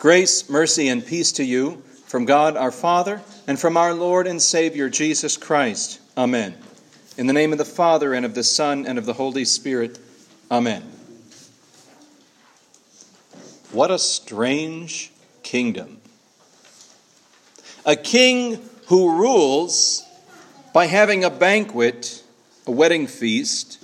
Grace, mercy, and peace to you from God our Father and from our Lord and Savior Jesus Christ. Amen. In the name of the Father, and of the Son, and of the Holy Spirit. Amen. What a strange kingdom. A king who rules by having a banquet, a wedding feast.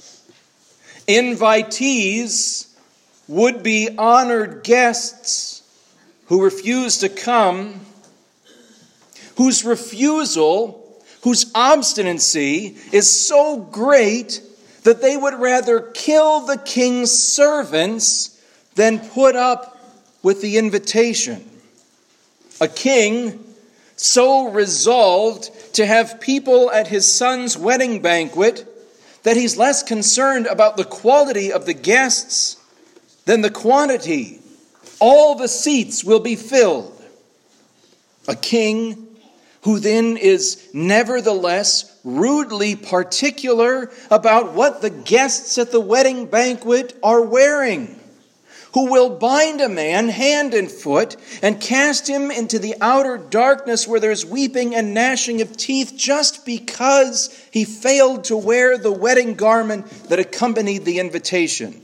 Invitees, would-be honored guests who refuse to come, whose refusal, whose obstinacy is so great that they would rather kill the king's servants than put up with the invitation. A king so resolved to have people at his son's wedding banquet that he's less concerned about the quality of the guests than the quantity. All the seats will be filled. A king who then is nevertheless rudely particular about what the guests at the wedding banquet are wearing, who will bind a man hand and foot and cast him into the outer darkness where there's weeping and gnashing of teeth just because he failed to wear the wedding garment that accompanied the invitation.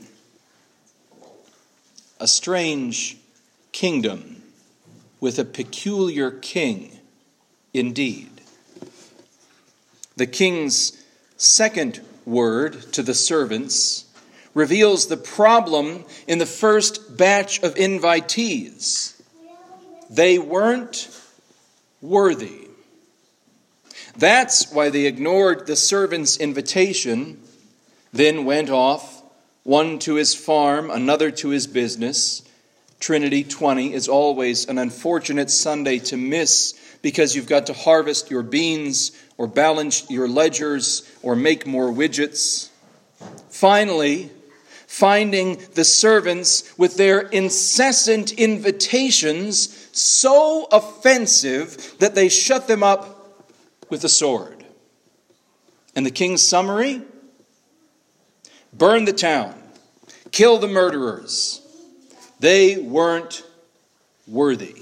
A strange kingdom with a peculiar king indeed. The king's second word to the servants reveals the problem in the first batch of invitees. They weren't worthy. That's why they ignored the servants' invitation, then went off, one to his farm, another to his business. Trinity 20 is always an unfortunate Sunday to miss because you've got to harvest your beans or balance your ledgers or make more widgets. Finally, finding the servants with their incessant invitations so offensive that they shut them up with the sword. And the king's summary? Burn the town. Kill the murderers. They weren't worthy.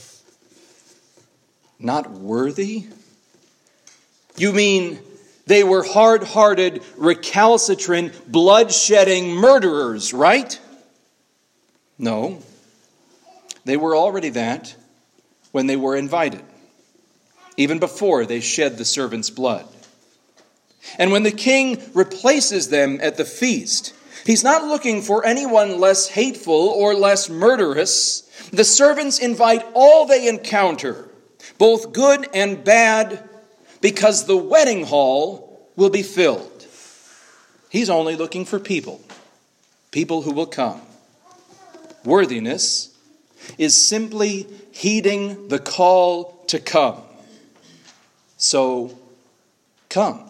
Not worthy? You mean they were hard-hearted, recalcitrant, blood-shedding murderers, right? No. They were already that when they were invited, even before they shed the servant's blood. And when the king replaces them at the feast, he's not looking for anyone less hateful or less murderous. The servants invite all they encounter, both good and bad, because the wedding hall will be filled. He's only looking for people who will come. Worthiness is simply heeding the call to come. So, come.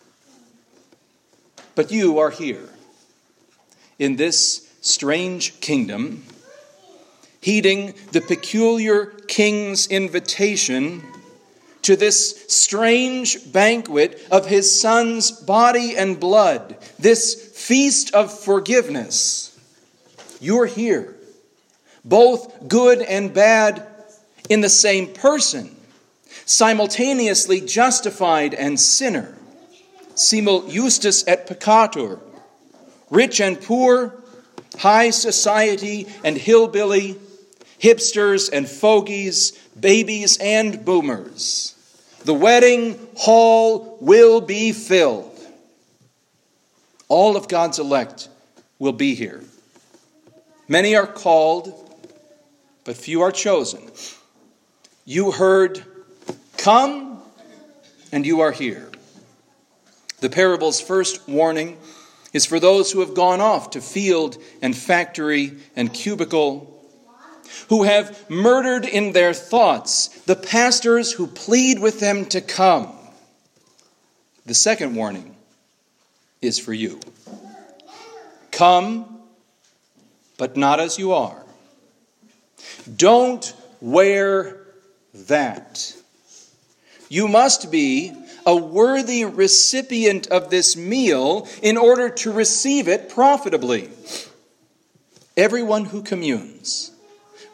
But you are here in this strange kingdom, heeding the peculiar king's invitation to this strange banquet of his son's body and blood, this feast of forgiveness. You're here, both good and bad in the same person, simultaneously justified and sinner. Simul justus et peccator, rich and poor, high society and hillbilly, hipsters and fogies, babies and boomers. The wedding hall will be filled. All of God's elect will be here. Many are called, but few are chosen. You heard, come, and you are here. The parable's first warning is for those who have gone off to field and factory and cubicle, who have murdered in their thoughts the pastors who plead with them to come. The second warning is for you. Come, but not as you are. Don't wear that. You must be a worthy recipient of this meal in order to receive it profitably. Everyone who communes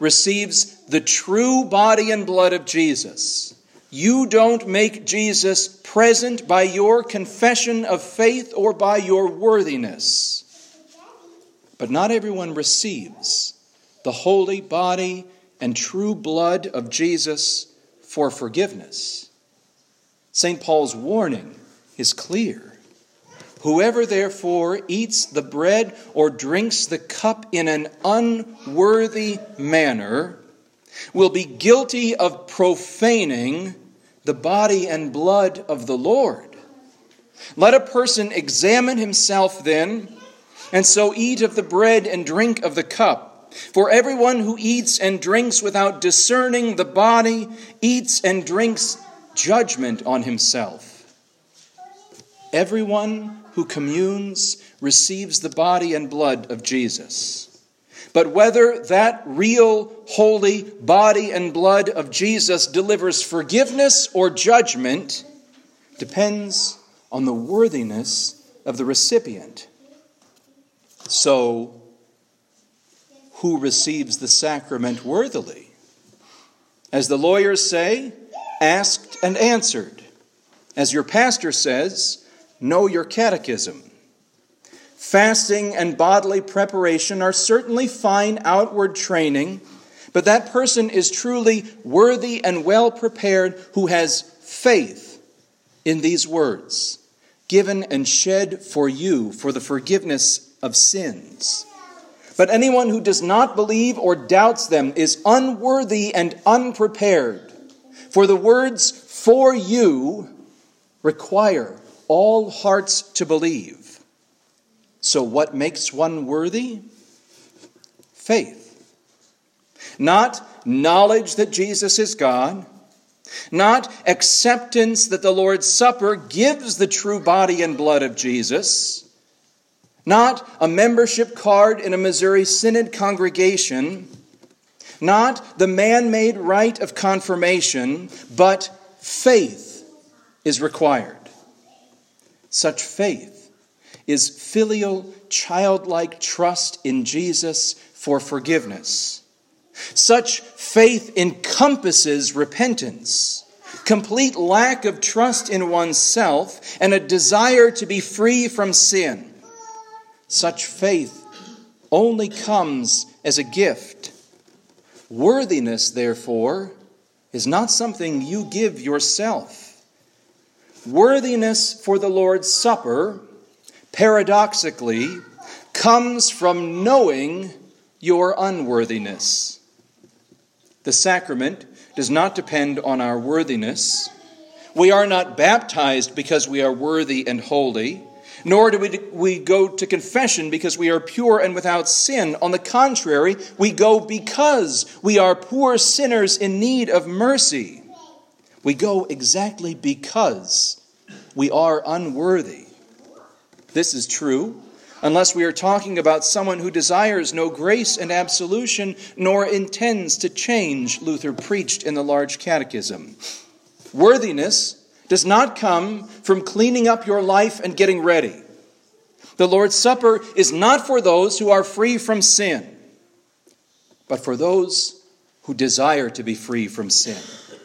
receives the true body and blood of Jesus, you don't make Jesus present by your confession of faith or by your worthiness. But not everyone receives the holy body and true blood of Jesus for forgiveness. St. Paul's warning is clear. Whoever therefore eats the bread or drinks the cup in an unworthy manner will be guilty of profaning the body and blood of the Lord. Let a person examine himself then, and so eat of the bread and drink of the cup. For everyone who eats and drinks without discerning the body eats and drinks judgment on himself. Everyone who communes receives the body and blood of Jesus. But whether that real, holy body and blood of Jesus delivers forgiveness or judgment depends on the worthiness of the recipient. So, who receives the sacrament worthily? As the lawyers say, asked and answered. As your pastor says, know your catechism. Fasting and bodily preparation are certainly fine outward training, but that person is truly worthy and well prepared who has faith in these words, given and shed for you for the forgiveness of sins. But anyone who does not believe or doubts them is unworthy and unprepared, for the words "for you" require all hearts to believe. So what makes one worthy? Faith. Not knowledge that Jesus is God, not acceptance that the Lord's Supper gives the true body and blood of Jesus, not a membership card in a Missouri Synod congregation, not the man-made rite of confirmation, but faith is required. Such faith is filial, childlike trust in Jesus for forgiveness. Such faith encompasses repentance, complete lack of trust in oneself, and a desire to be free from sin. Such faith only comes as a gift. Worthiness, therefore, is not something you give yourself. Worthiness for the Lord's Supper, paradoxically, comes from knowing your unworthiness. The sacrament does not depend on our worthiness. We are not baptized because we are worthy and holy, nor do we go to confession because we are pure and without sin. On the contrary, we go because we are poor sinners in need of mercy. We go exactly because we are unworthy. This is true unless we are talking about someone who desires no grace and absolution, nor intends to change, Luther preached in the Large Catechism. Worthiness does not come from cleaning up your life and getting ready. The Lord's Supper is not for those who are free from sin, but for those who desire to be free from sin.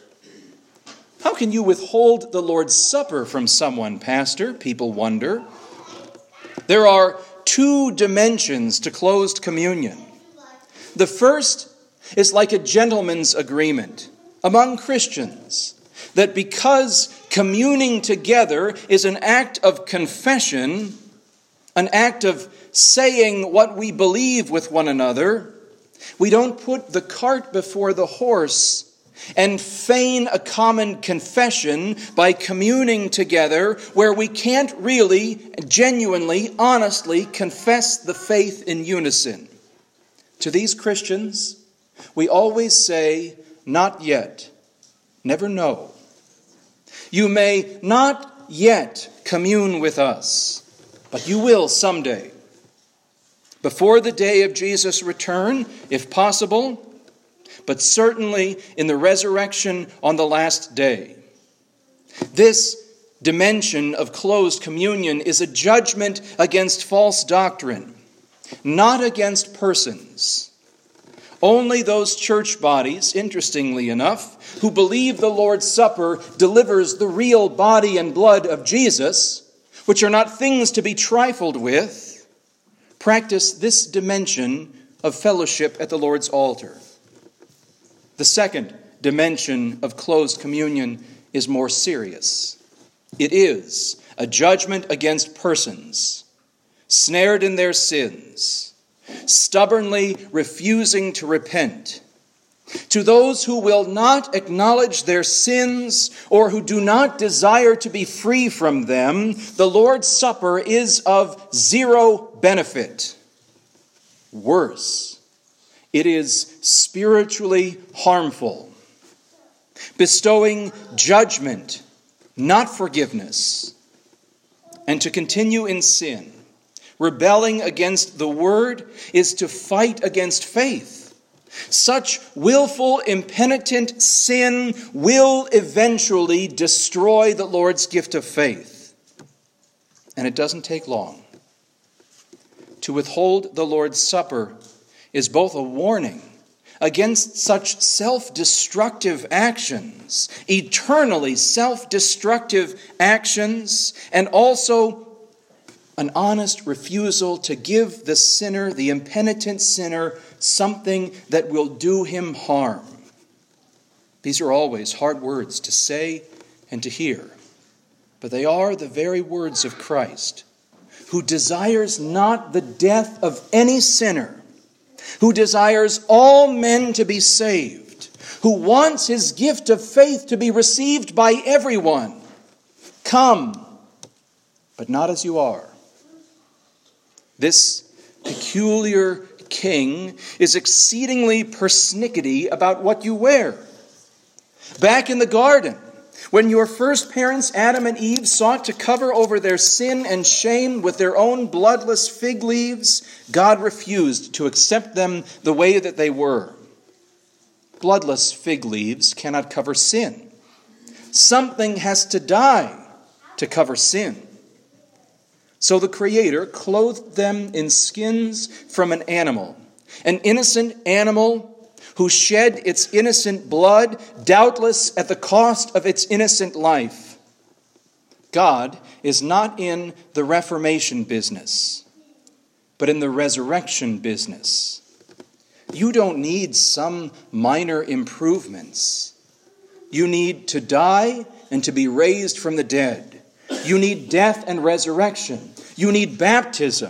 How can you withhold the Lord's Supper from someone, Pastor? People wonder. There are two dimensions to closed communion. The first is like a gentleman's agreement among Christians, that because communing together is an act of confession, an act of saying what we believe with one another, we don't put the cart before the horse and feign a common confession by communing together where we can't really, genuinely, honestly confess the faith in unison. To these Christians, we always say, not yet, never know. You may not yet commune with us, but you will someday. Before the day of Jesus' return, if possible, but certainly in the resurrection on the last day. This dimension of closed communion is a judgment against false doctrine, not against persons. Only those church bodies, interestingly enough, who believe the Lord's Supper delivers the real body and blood of Jesus, which are not things to be trifled with, practice this dimension of fellowship at the Lord's altar. The second dimension of closed communion is more serious. It is a judgment against persons, snared in their sins, stubbornly refusing to repent. To those who will not acknowledge their sins or who do not desire to be free from them, the Lord's Supper is of zero benefit. Worse, it is spiritually harmful, bestowing judgment, not forgiveness. And to continue in sin, rebelling against the word, is to fight against faith. Such willful, impenitent sin will eventually destroy the Lord's gift of faith. And it doesn't take long. To withhold the Lord's Supper is both a warning against such self-destructive actions, eternally self-destructive actions, and also an honest refusal to give the sinner, the impenitent sinner, something that will do him harm. These are always hard words to say and to hear, but they are the very words of Christ, who desires not the death of any sinner, who desires all men to be saved, who wants his gift of faith to be received by everyone. Come, but not as you are. This peculiar king is exceedingly persnickety about what you wear. Back in the garden, when your first parents, Adam and Eve, sought to cover over their sin and shame with their own bloodless fig leaves, God refused to accept them the way that they were. Bloodless fig leaves cannot cover sin. Something has to die to cover sin. So the Creator clothed them in skins from an innocent animal who shed its innocent blood, doubtless at the cost of its innocent life. God is not in the reformation business, but in the resurrection business. You don't need some minor improvements. You need to die and to be raised from the dead. You need death and resurrection. You need baptism.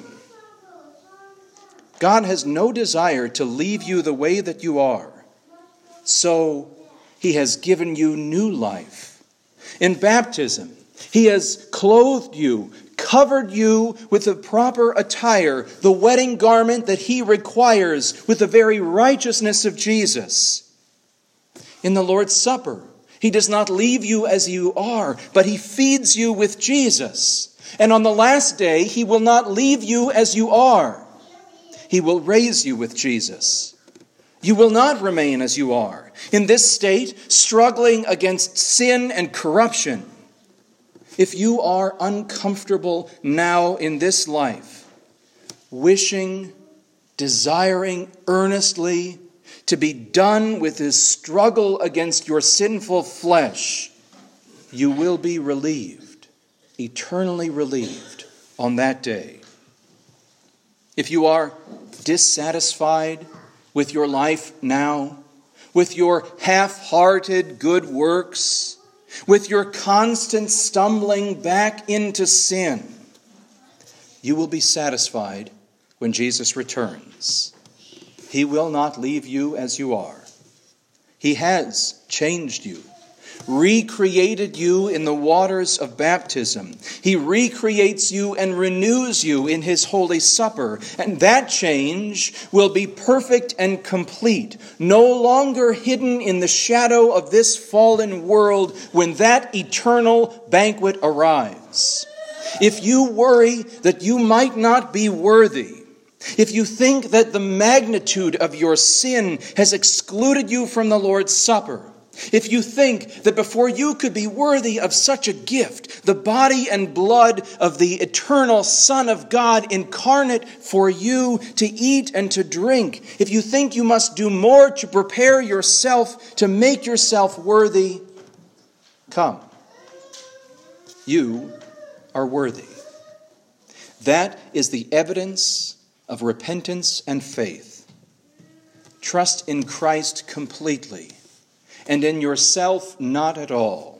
God has no desire to leave you the way that you are. So he has given you new life. In baptism, he has clothed you, covered you with the proper attire, the wedding garment that he requires with the very righteousness of Jesus. In the Lord's Supper, he does not leave you as you are, but he feeds you with Jesus. And on the last day, he will not leave you as you are. He will raise you with Jesus. You will not remain as you are, in this state, struggling against sin and corruption. If you are uncomfortable now in this life, wishing, desiring earnestly to be done with this struggle against your sinful flesh, you will be relieved, eternally relieved on that day. If you are dissatisfied with your life now, with your half-hearted good works, with your constant stumbling back into sin, you will be satisfied when Jesus returns. He will not leave you as you are. He has changed you, recreated you in the waters of baptism. He recreates you and renews you in his Holy Supper. And that change will be perfect and complete, no longer hidden in the shadow of this fallen world when that eternal banquet arrives. If you worry that you might not be worthy, if you think that the magnitude of your sin has excluded you from the Lord's Supper, if you think that before you could be worthy of such a gift, the body and blood of the eternal Son of God incarnate for you to eat and to drink, if you think you must do more to prepare yourself, to make yourself worthy, come. You are worthy. That is the evidence of repentance and faith. Trust in Christ completely, and in yourself not at all.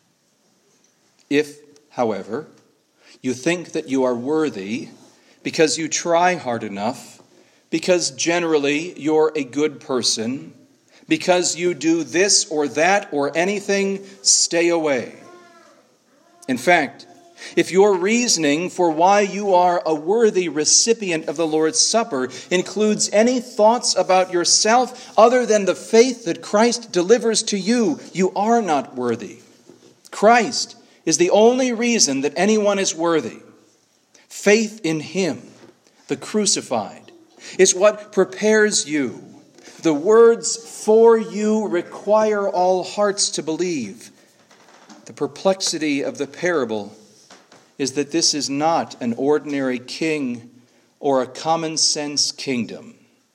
If, however, you think that you are worthy because you try hard enough, because generally you're a good person, because you do this or that or anything, stay away. In fact, if your reasoning for why you are a worthy recipient of the Lord's Supper includes any thoughts about yourself other than the faith that Christ delivers to you, you are not worthy. Christ is the only reason that anyone is worthy. Faith in Him, the crucified, is what prepares you. The words "for you" require all hearts to believe. The perplexity of the parable is that this is not an ordinary king or a common sense kingdom.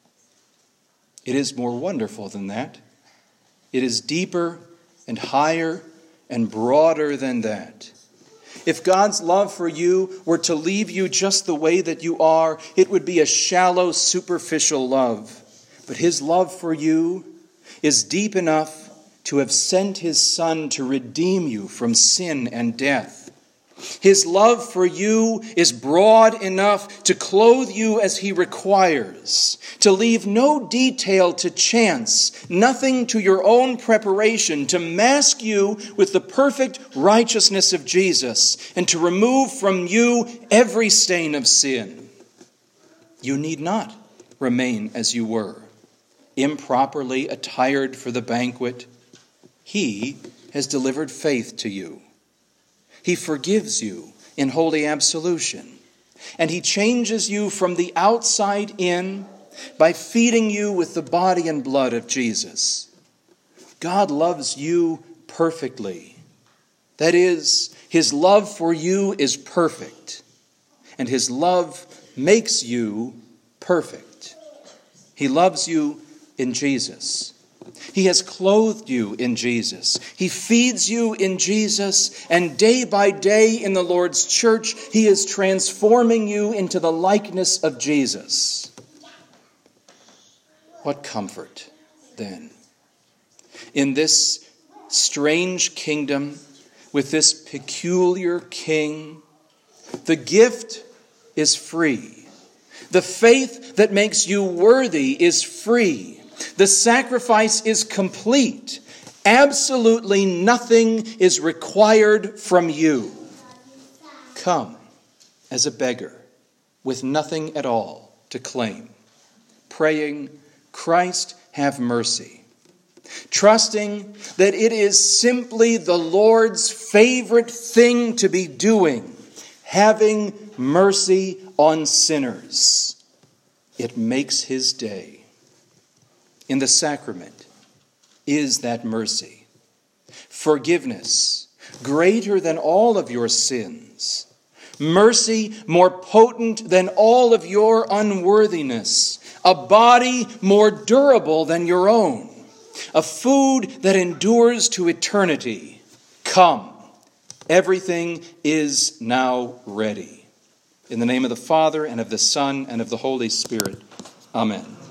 It is more wonderful than that. It is deeper and higher and broader than that. If God's love for you were to leave you just the way that you are, it would be a shallow, superficial love. But His love for you is deep enough to have sent His Son to redeem you from sin and death. His love for you is broad enough to clothe you as He requires, to leave no detail to chance, nothing to your own preparation, to mask you with the perfect righteousness of Jesus, and to remove from you every stain of sin. You need not remain as you were, improperly attired for the banquet. He has delivered faith to you. He forgives you in holy absolution, and He changes you from the outside in by feeding you with the body and blood of Jesus. God loves you perfectly. That is, His love for you is perfect, and His love makes you perfect. He loves you in Jesus. He has clothed you in Jesus. He feeds you in Jesus. And day by day in the Lord's church, He is transforming you into the likeness of Jesus. What comfort, then, in this strange kingdom with this peculiar king. The gift is free. The faith that makes you worthy is free. The sacrifice is complete. Absolutely nothing is required from you. Come as a beggar with nothing at all to claim, praying, Christ, have mercy. Trusting that it is simply the Lord's favorite thing to be doing, having mercy on sinners. It makes His day. In the sacrament is that mercy. Forgiveness greater than all of your sins. Mercy more potent than all of your unworthiness. A body more durable than your own. A food that endures to eternity. Come. Everything is now ready. In the name of the Father, and of the Son, and of the Holy Spirit. Amen.